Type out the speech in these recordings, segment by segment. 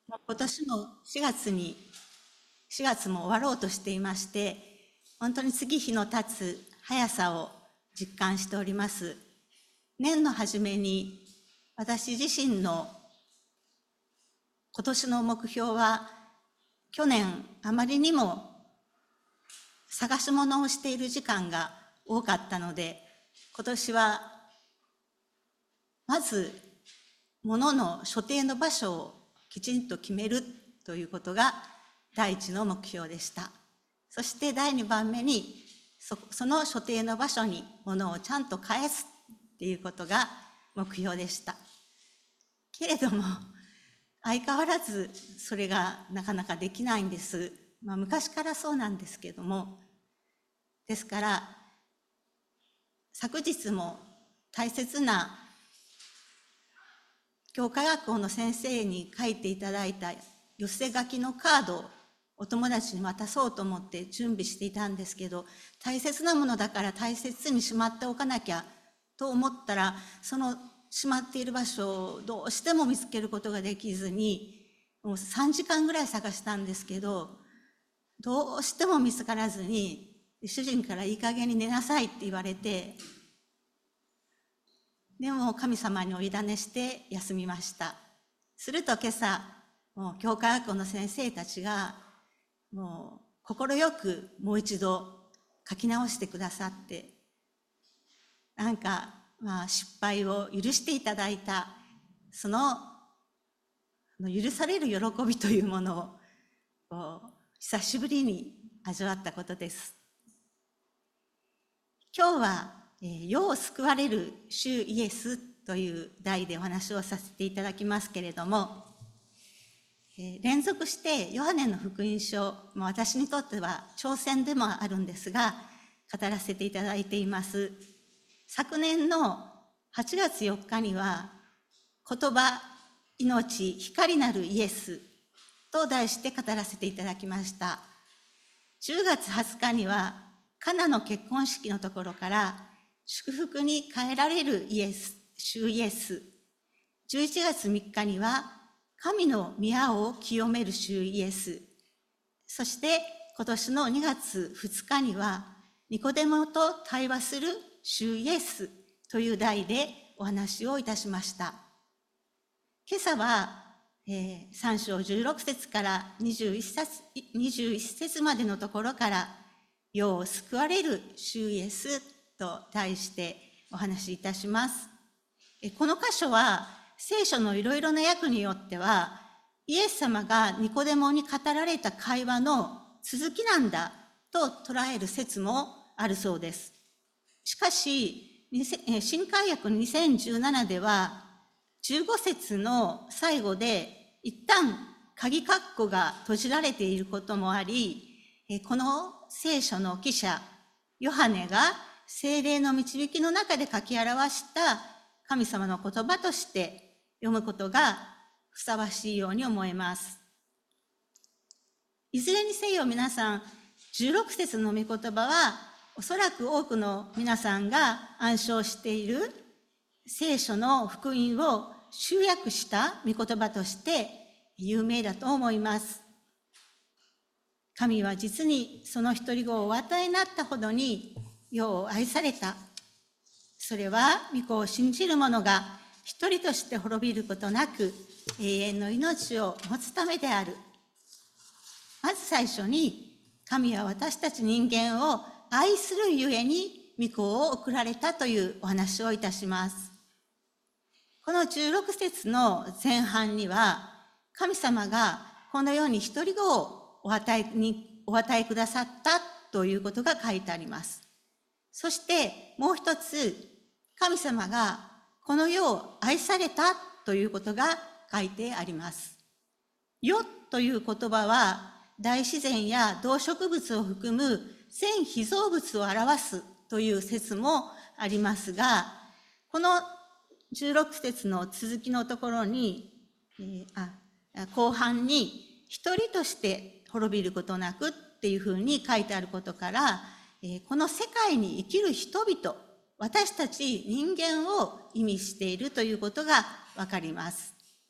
もう今年の4月も終わろうとしていまして、本当に月日の経つ速さを実感しております。年の初めに私自身の今年の目標は、去年あまりにも探し物をしている時間が多かったので、今年はまず物の所定の場所をきちんと決めるということが第一の目標でした。そして第2番目にその所定の場所に物をちゃんと返すっていうことが目標でした。けれども相変わらずそれがなかなかできないんです。昔からそうなんですけども、ですから昨日も大切な教科学校の先生に書いていただいた寄せ書きのカードをお友達に渡そうと思って準備していたんですけど、大切なものだから大切にしまっておかなきゃと思ったら、そのしまっている場所をどうしても見つけることができずに、もう3時間ぐらい探したんですけど、どうしても見つからずに、主人からいい加減に寝なさいって言われて、でも神様にお委ねして休みました。すると今朝、もう教科学校の先生たちがもう快くもう一度書き直してくださって、なんか失敗を許していただいた、その許される喜びというものを久しぶりに味わったことです。今日は世を救われる主イエスという題でお話をさせていただきますけれども、連続してヨハネの福音書、私にとっては挑戦でもあるんですが、語らせていただいています。昨年の8月4日には、言葉、命、光なるイエスと題して語らせていただきました。10月20日には、カナの結婚式のところから祝福に変えられるイエス、主イエス。11月3日には、神の宮を清める主イエス。そして今年の2月2日には、ニコデモと対話する主イエスという題でお話をいたしました。今朝は、3章16節から21節までのところから、世を救われる主イエスと題してお話しいたします。この箇所は聖書のいろいろな訳によっては、イエス様がニコデモに語られた会話の続きなんだと捉える説もあるそうです。しかし、新海訳2017では、15節の最後で一旦鍵括弧が閉じられていることもあり、この聖書の記者ヨハネが聖霊の導きの中で書き表した神様の言葉として読むことがふさわしいように思えます。いずれにせよ皆さん、16節の御言葉はおそらく多くの皆さんが暗唱している聖書の福音を集約した御言葉として有名だと思います。神は実にその一人子をお与えになったほどに世を愛された。それは御子を信じる者が一人として滅びることなく永遠の命を持つためである。まず最初に、神は私たち人間を愛するゆえに御子を送られたというお話をいたします。この16節の前半には、神様がこの世に一人子をお与えくださったということが書いてあります。そしてもう一つ、神様がこの世を愛されたということが書いてあります。世という言葉は大自然や動植物を含む全被造物を表すという説もありますが、この16節の続きのところに、後半に一人として滅びることなくっていうふうに書いてあることから、この世界に生きる人々、私たち人間を意味しているということがわかります。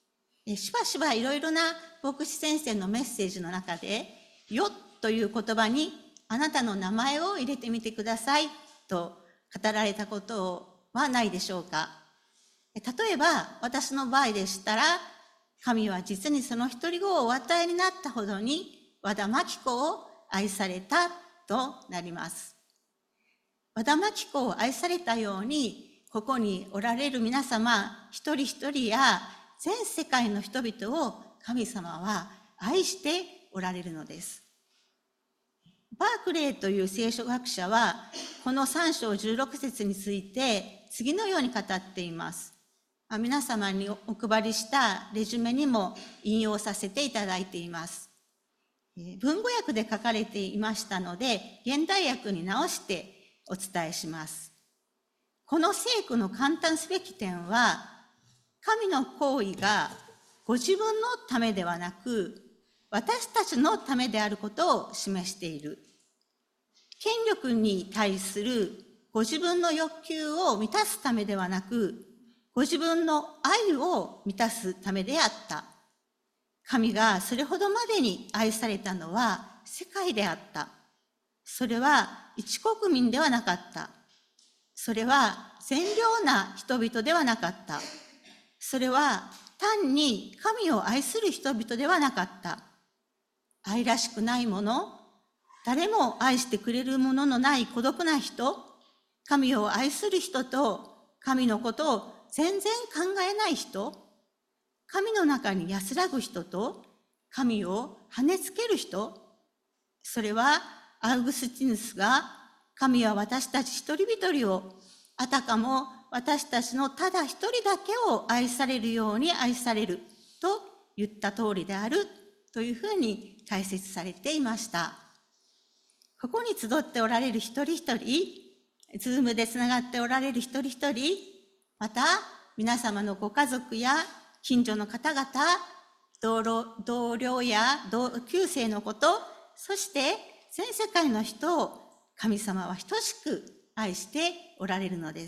しばしばいろいろな牧師先生のメッセージの中で、よという言葉にあなたの名前を入れてみてくださいと語られたことはないでしょうか。例えば私の場合でしたら、神は実にその一人子をお与えになったほどに和田真紀子を愛されたとなります。和田真紀子を愛されたように、ここにおられる皆様一人一人や全世界の人々を神様は愛しておられるのです。バークレーという聖書学者はこの3章16節について次のように語っています。皆様にお配りしたレジュメにも引用させていただいています。文語訳で書かれていましたので、現代訳に直してお伝えします。この聖句の簡単すべき点は、神の行為がご自分のためではなく、私たちのためであることを示している。権力に対するご自分の欲求を満たすためではなく、ご自分の愛を満たすためであった。神がそれほどまでに愛されたのは世界であった。それは一国民ではなかった。それは善良な人々ではなかった。それは単に神を愛する人々ではなかった。愛らしくないもの、誰も愛してくれるもののない孤独な人、神を愛する人と神のことを全然考えない人、神の中に安らぐ人と神を跳ねつける人、それはアウグスティヌスが神は私たち一人一人をあたかも私たちのただ一人だけを愛されるように愛されると言った通りであるというふうに解説されていました。ここに集っておられる一人一人、ズームでつながっておられる一人一人、また皆様のご家族や近所の方々、同僚や同級生のこと、そして全世界の人を神様は等しく愛しておられるのです。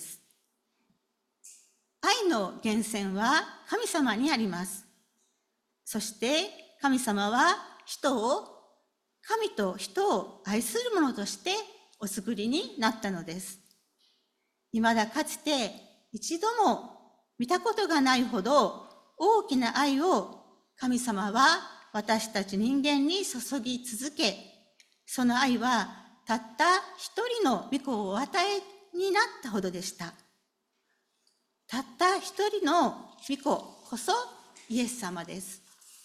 愛の源泉は神様にあります。そして神様は神と人を愛するものとしてお作りになったのです。未だかつて一度も見たことがないほど大きな愛を神様は私たち人間に注ぎ続け、その愛はたった一人の御子をお与えになったほどでした。たった一人の御子こそイエス様です。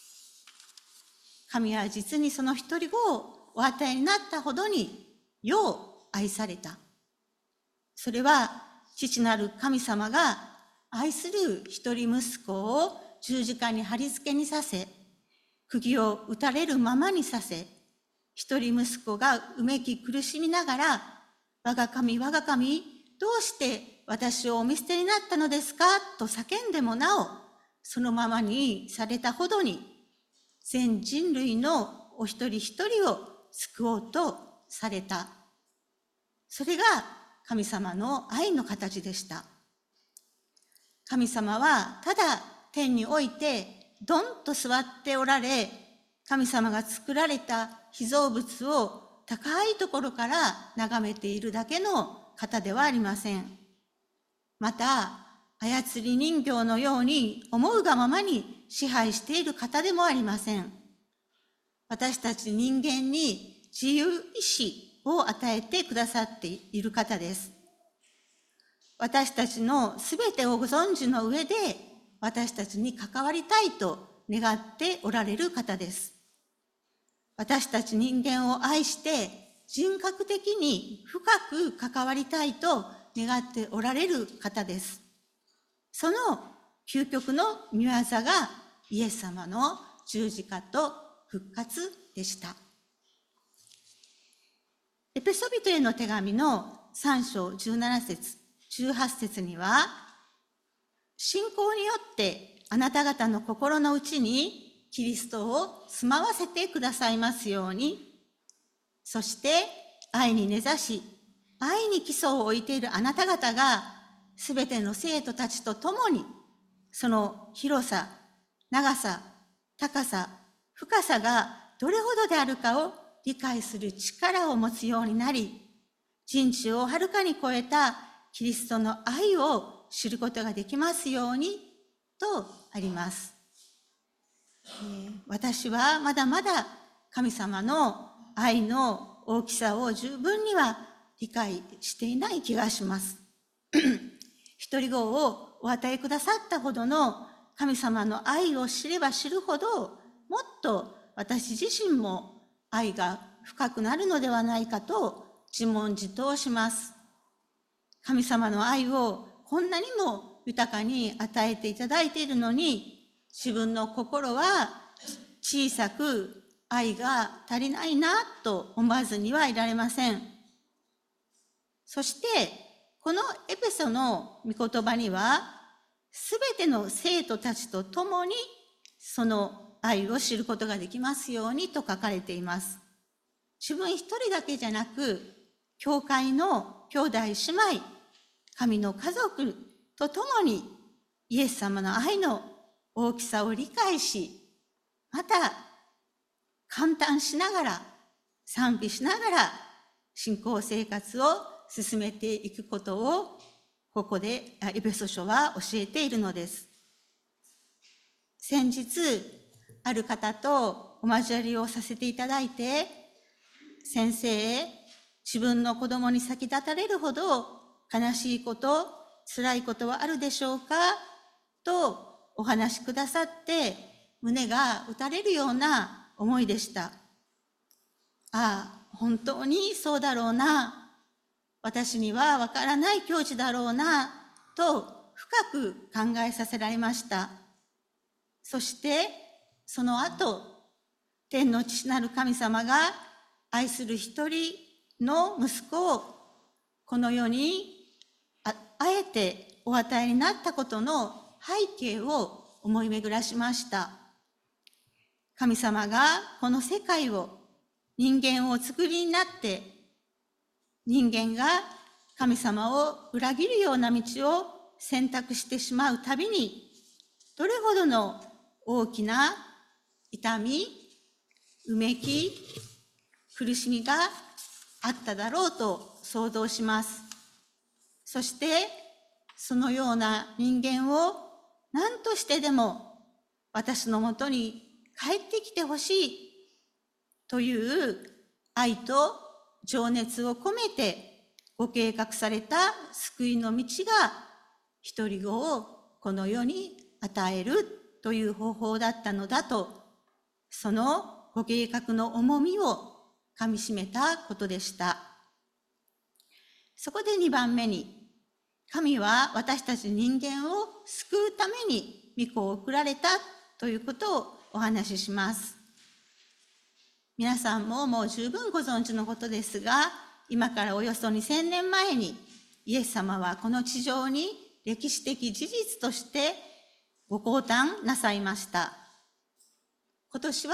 神は実にその一人子をお与えになったほどによう愛された。それは父なる神様が愛する一人息子を十字架に貼り付けにさせ、釘を打たれるままにさせ、一人息子がうめき苦しみながら、我が神、我が神、どうして私をお見捨てになったのですかと叫んでもなお、そのままにされたほどに、全人類のお一人一人を救おうとされた。それが神様の愛の形でした。神様はただ天においてどんと座っておられ、神様が作られた被造物を高いところから眺めているだけの方ではありません。また、操り人形のように思うがままに支配している方でもありません。私たち人間に自由意志を与えてくださっている方です。私たちのすべてをご存知の上で、私たちに関わりたいと願っておられる方です。私たち人間を愛して人格的に深く関わりたいと願っておられる方です。その究極の御業がイエス様の十字架と復活でした。エペソビトへの手紙の3章17節18節には、信仰によってあなた方の心の内にキリストを住まわせてくださいますように、そして愛に根ざし、愛に基礎を置いているあなた方が、すべての生徒たちと共に、その広さ、 長さ、高さ、深さがどれほどであるかを理解する力を持つようになり、人知をはるかに超えたキリストの愛を知ることができますようにとあります。私はまだまだ神様の愛の大きさを十分には理解していない気がします。一人子をお与えくださったほどの神様の愛を知れば知るほど、もっと私自身も愛が深くなるのではないかと自問自答します。神様の愛をこんなにも豊かに与えていただいているのに、自分の心は小さく愛が足りないなと思わずにはいられません。そしてこのエペソの御言葉には、すべての生徒たちと共にその愛を知ることができますようにと書かれています。自分一人だけじゃなく、教会の兄弟姉妹、神の家族と共にイエス様の愛の大きさを理解し、また感嘆しながら、賛美しながら信仰生活を進めていくことを、ここでエペソ書は教えているのです。先日ある方とお交わりをさせていただいて、先生、自分の子供に先立たれるほど悲しいこと、辛いことはあるでしょうかとお話しくださって、胸が打たれるような思いでした。ああ、本当にそうだろうな、私にはわからない境地だろうなと深く考えさせられました。そしてその後、天の父なる神様が愛する一人の息子をこの世に あえてお与えになったことの背景を思い巡らしました。神様がこの世界を、人間を作りになって、人間が神様を裏切るような道を選択してしまうたびに、どれほどの大きな痛み、うめき、苦しみがあっただろうと想像します。そしてそのような人間を何としてでも私のもとに帰ってきてほしいという愛と情熱を込めてご計画された救いの道が、一人子をこの世に与えるという方法だったのだと、そのご計画の重みをかみしめたことでした。そこで2番目に、神は私たち人間を救うために御子を送られたということをお話しします。皆さんももう十分ご存知のことですが、今からおよそ2000年前にイエス様はこの地上に歴史的事実としてご降誕なさいました。今年は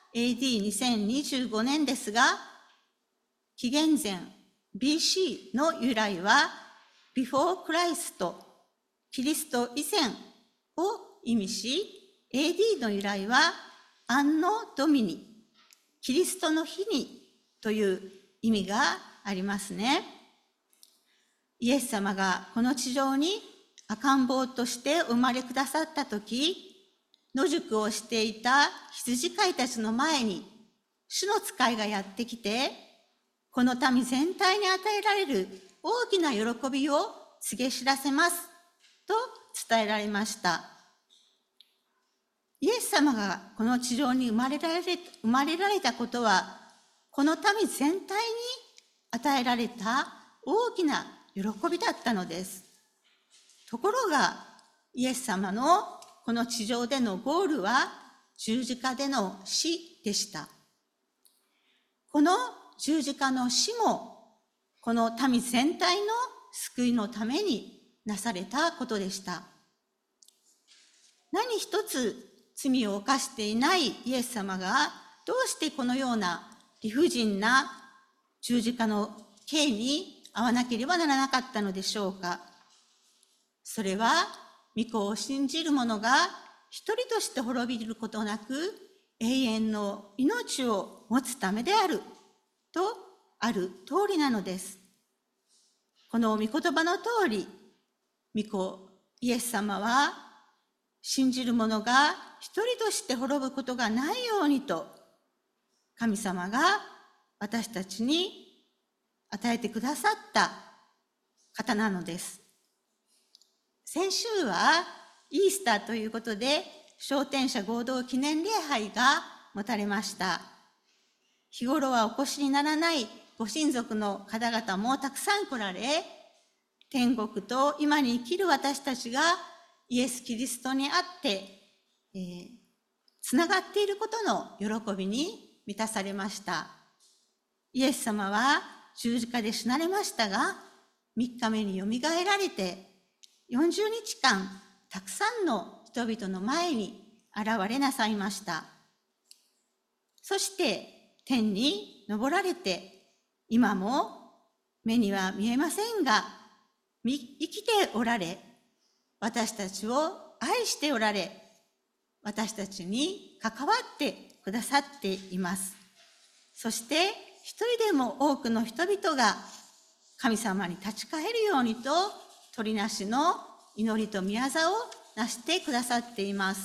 AD2025 年ですが、紀元前 BC の由来はBefore Christ、キリスト以前を意味し、AD の由来はAnno Domini、キリストの日にという意味がありますね。イエス様がこの地上に赤ん坊として生まれくださったとき、野宿をしていた羊飼いたちの前に主の使いがやってきて、この民全体に与えられる大きな喜びを告げ知らせますと伝えられました。イエス様がこの地上に生まれられたことは、この民全体に与えられた大きな喜びだったのです。ところがイエス様のこの地上でのゴールは十字架での死でした。この十字架の死もこの民全体の救いのためになされたことでした。何一つ罪を犯していないイエス様がどうしてこのような理不尽な十字架の刑に遭わなければならなかったのでしょうか。それは御子を信じる者が一人として滅びることなく、永遠の命を持つためである、とある通りなのです。この御言葉の通り、御子イエス様は、信じる者が一人として滅ぶことがないようにと、神様が私たちに与えてくださった方なのです。先週はイースターということで、昇天者合同記念礼拝が持たれました。日頃はお越しにならないご親族の方々もたくさん来られ、天国と今に生きる私たちがイエス・キリストにあって、つながっていることの喜びに満たされました。イエス様は十字架で死なれましたが、3日目によみがえられて、40日間たくさんの人々の前に現れなさいました。そして天に昇られて、今も目には見えませんが、生きておられ、私たちを愛しておられ、私たちに関わってくださっています。そして一人でも多くの人々が神様に立ち返るようにと、取りなしの祈りと御業をなしてくださっています。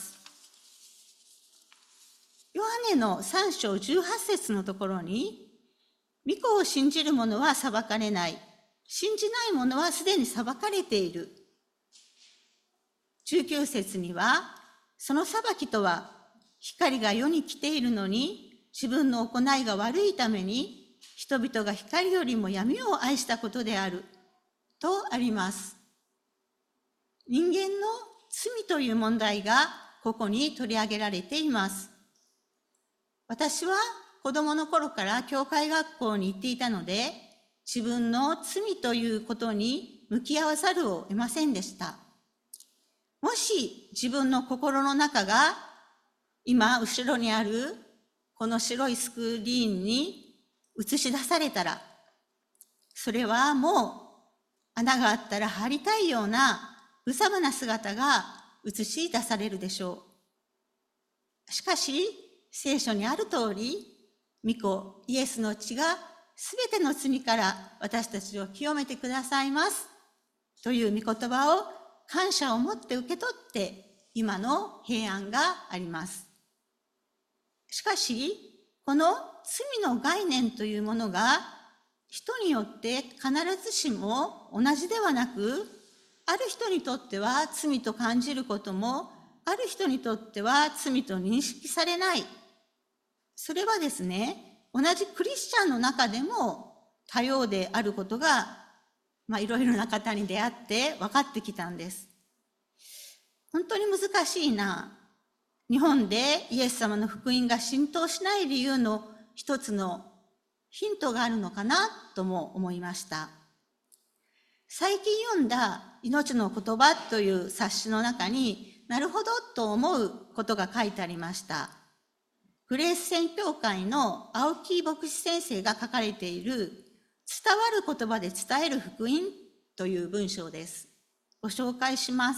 ヨハネの3章18節のところに、御子を信じる者は裁かれない、信じない者はすでに裁かれている。19節には、その裁きとは、光が世に来ているのに、自分の行いが悪いために、人々が光よりも闇を愛したことである、とあります。人間の罪という問題がここに取り上げられています。私は子供の頃から教会学校に行っていたので、自分の罪ということに向き合わざるを得ませんでした。もし自分の心の中が今後ろにあるこの白いスクリーンに映し出されたら、それはもう穴があったら入りたいような無様な姿が映し出されるでしょう。しかし聖書にある通り、御子イエスの血がすべての罪から私たちを清めてくださいますという御言葉を感謝を持って受け取って、今の平安があります。しかしこの罪の概念というものが人によって必ずしも同じではなく、ある人にとっては罪と感じることも、ある人にとっては罪と認識されない。それはですね、同じクリスチャンの中でも多様であることが、いろいろな方に出会って分かってきたんです。本当に難しいな。日本でイエス様の福音が浸透しない理由の一つのヒントがあるのかなとも思いました。最近読んだ命の言葉という冊子の中に、なるほどと思うことが書いてありました。グレース宣教会の青木牧師先生が書かれている伝わる言葉で伝える福音という文章です。ご紹介します。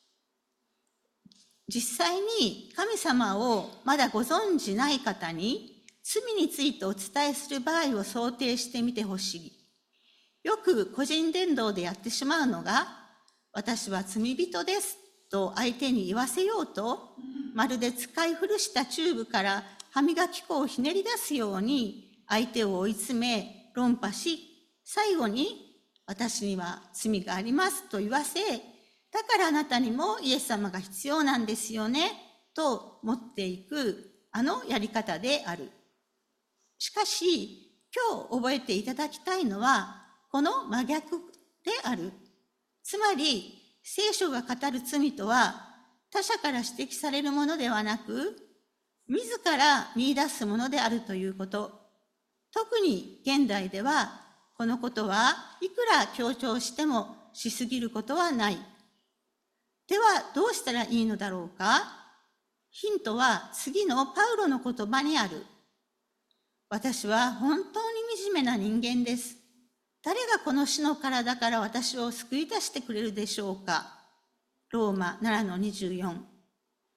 実際に神様をまだご存じない方に罪についてお伝えする場合を想定してみてほしい。よく個人伝道でやってしまうのが、私は罪人ですと相手に言わせようと、まるで使い古したチューブから歯磨き粉をひねり出すように相手を追い詰め論破し、最後に私には罪がありますと言わせ、だからあなたにもイエス様が必要なんですよねと持っていくあのやり方である。しかし今日覚えていただきたいのはこの真逆である。つまり聖書が語る罪とは他者から指摘されるものではなく、自ら見出すものであるということ。特に現代ではこのことはいくら強調してもしすぎることはない。ではどうしたらいいのだろうか。ヒントは次のパウロの言葉にある。私は本当に惨めな人間です。誰がこの死の体から私を救い出してくれるでしょうか。ローマ7の24。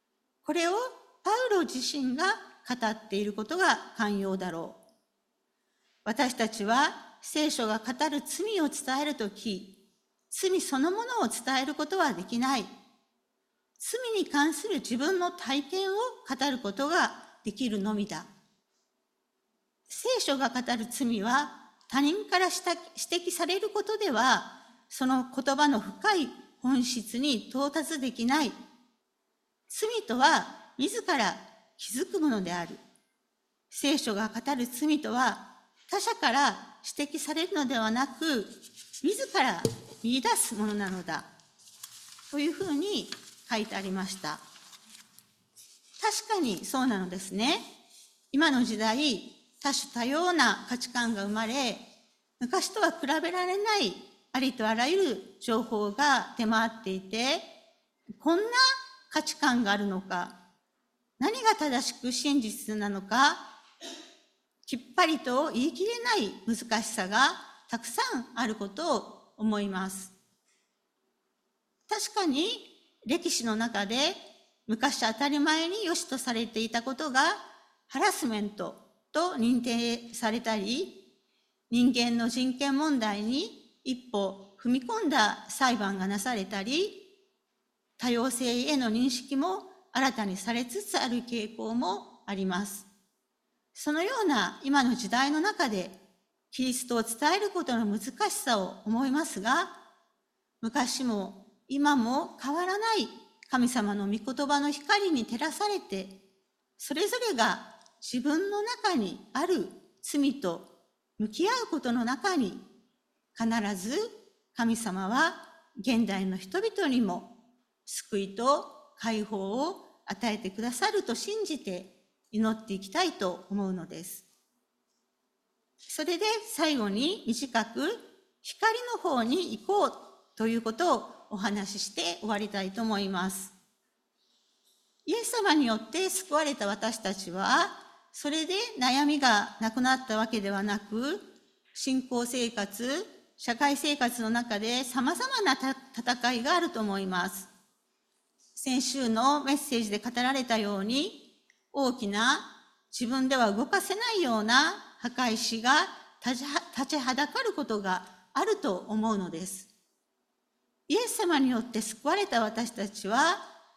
これをパウロ自身が語っていることが肝要だろう。私たちは聖書が語る罪を伝えるとき、罪そのものを伝えることはできない。罪に関する自分の体験を語ることができるのみだ。聖書が語る罪は他人から指摘されることでは、その言葉の深い本質に到達できない。罪とは自ら気づくものである。聖書が語る罪とは他者から指摘されるのではなく、自ら見出すものなのだ。というふうに書いてありました。確かにそうなのですね。今の時代、多種多様な価値観が生まれ、昔とは比べられないありとあらゆる情報が出回っていて、こんな価値観があるのか、何が正しく真実なのか、きっぱりと言い切れない難しさがたくさんあることを思います。確かに歴史の中で昔当たり前に良しとされていたことがハラスメントと認定されたり、人間の人権問題に一歩踏み込んだ裁判がなされたり、多様性への認識も新たにされつつある傾向もあります。そのような今の時代の中でキリストを伝えることの難しさを思いますが、昔も今も変わらない神様の御言葉の光に照らされて、それぞれが自分の中にある罪と向き合うことの中に、必ず神様は現代の人々にも救いと解放を与えてくださると信じて祈っていきたいと思うのです。それで最後に短く光の方に行こうということをお話しして終わりたいと思います。イエス様によって救われた私たちは、それで悩みがなくなったわけではなく、信仰生活、社会生活の中で様々な戦いがあると思います。先週のメッセージで語られたように、大きな自分では動かせないような破壊死が立ちはだかることがあると思うのです。イエス様によって救われた私たちは、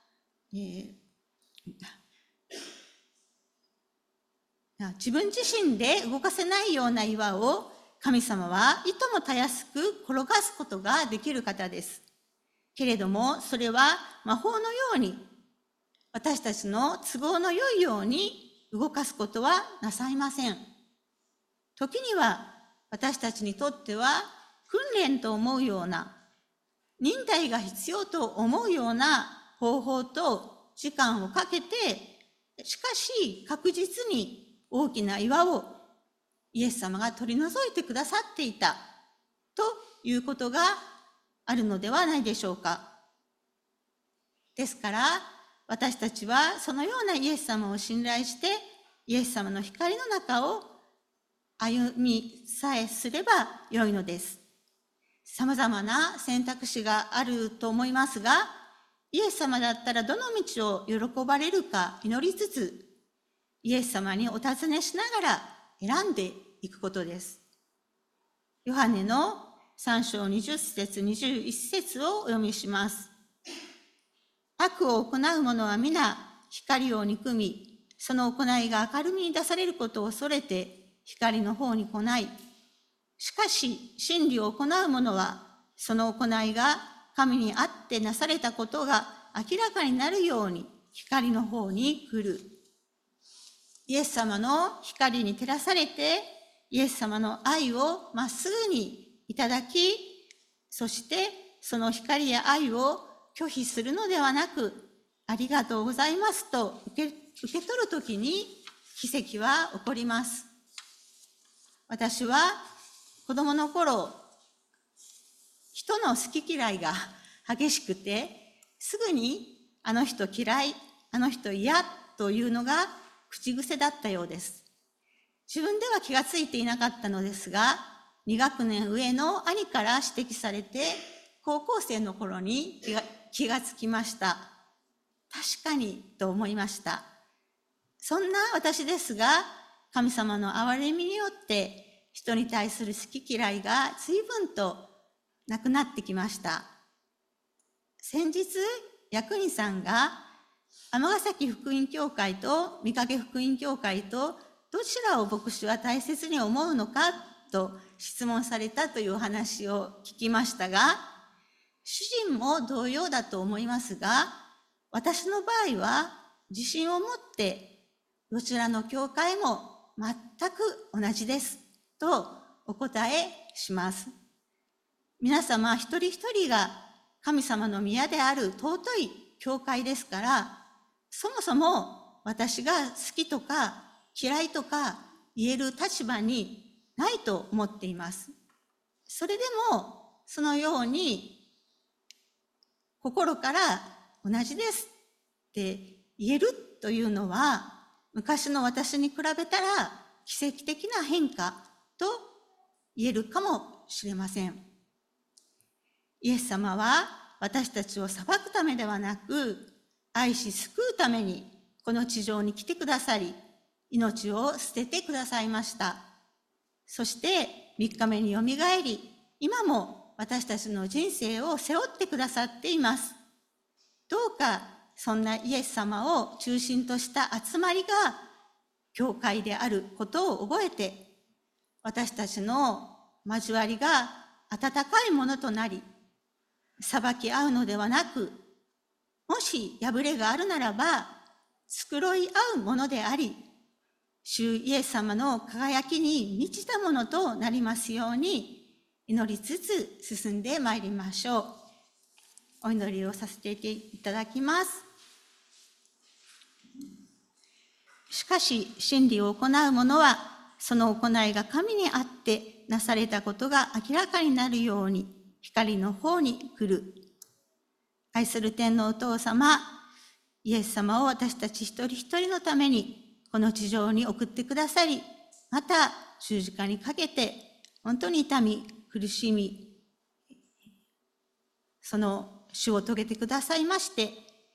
自分自身で動かせないような岩を神様はいともたやすく転がすことができる方です。けれどもそれは魔法のように私たちの都合の良いように動かすことはなさいません。時には私たちにとっては訓練と思うような、忍耐が必要と思うような方法と時間をかけて、しかし確実に大きな岩をイエス様が取り除いてくださっていたということがあるのではないでしょうか。ですから私たちはそのようなイエス様を信頼してイエス様の光の中を歩みさえすればよいのです。さまざまな選択肢があると思いますが、イエス様だったらどの道を喜ばれるか祈りつつ、イエス様にお尋ねしながら選んでいくことです。ヨハネの3章20節21節をお読みします。悪を行う者は皆光を憎み、その行いが明るみに出されることを恐れて光の方に来ない。しかし真理を行う者はその行いが神にあってなされたことが明らかになるように光の方に来る。イエス様の光に照らされてイエス様の愛をまっすぐにいただき、そしてその光や愛を拒否するのではなく、ありがとうございますと受け取るときに奇跡は起こります。私は子供の頃、人の好き嫌いが激しくて、すぐにあの人嫌い、あの人嫌というのが口癖だったようです。自分では気がついていなかったのですが、2学年上の兄から指摘されて、高校生の頃に気がつきました。 確かにと思いました。そんな私ですが、神様の憐れみによって人に対する好き嫌いが随分となくなってきました。先日、役人さんが尼崎福音教会と御影福音教会とどちらを牧師は大切に思うのかと質問されたという話を聞きましたが、主人も同様だと思いますが、私の場合は自信を持ってどちらの教会も全く同じですとお答えします。皆様一人一人が神様の宮である尊い教会ですから、そもそも私が好きとか嫌いとか言える立場にないと思っています。それでもそのように心から同じですって言えるというのは、昔の私に比べたら奇跡的な変化と言えるかもしれません。イエス様は私たちを裁くためではなく、愛し救うためにこの地上に来てくださり、命を捨ててくださいました。そして3日目によみがえり、今も私たちの人生を背負ってくださっています。どうかそんなイエス様を中心とした集まりが教会であることを覚えて、私たちの交わりが温かいものとなり、裁き合うのではなく、もし破れがあるならば繕い合うものであり、主イエス様の輝きに満ちたものとなりますように祈りつつ進んでまいりましょう。お祈りをさせていただきます。しかし真理を行う者は、その行いが神にあってなされたことが明らかになるように光の方に来る。愛する天のお父様、イエス様を私たち一人一人のためにこの地上に送ってくださり、また十字架にかけて本当に痛み苦しみ、その死を遂げてくださいまして、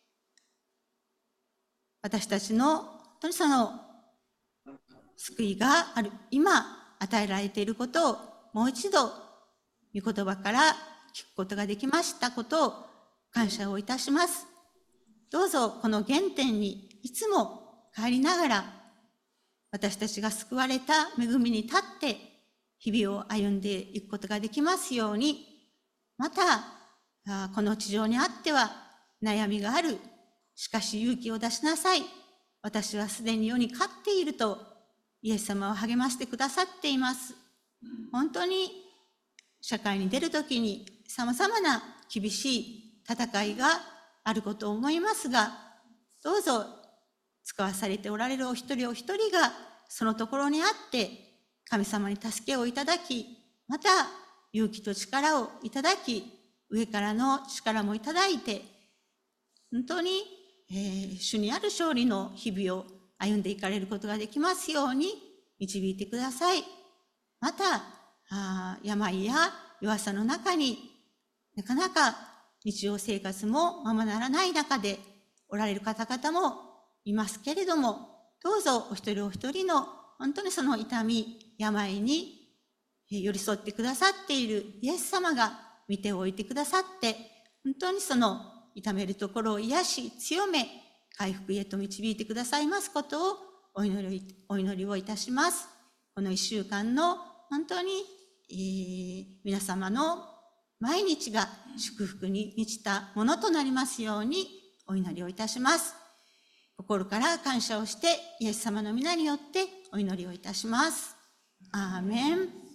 私たちの本当にその救いがある今与えられていることをもう一度御言葉から聞くことができましたことを感謝をいたします。どうぞこの原点にいつも帰りながら、私たちが救われた恵みに立って日々を歩んでいくことができますように、またこの地上にあっては悩みがある。しかし勇気を出しなさい。私はすでに世に勝っているとイエス様は励ましてくださっています。本当に社会に出るときに様々な厳しい戦いがあることを思いますが、どうぞ使わされておられるお一人お一人がそのところにあって神様に助けをいただき、また勇気と力をいただき、上からの力もいただいて、本当に、主にある勝利の日々を歩んでいかれることができますように導いてください。また病や弱さの中になかなか日常生活もままならない中でおられる方々もいますけれども、どうぞお一人お一人の本当にその痛み病に寄り添ってくださっているイエス様が見ておいてくださって、本当にその痛めるところを癒し強め回復へと導いてくださいますことをお祈りをいたします。この1週間の本当に、皆様の毎日が祝福に満ちたものとなりますようにお祈りをいたします。心から感謝をしてイエス様の皆によってお祈りをいたします。アーメン。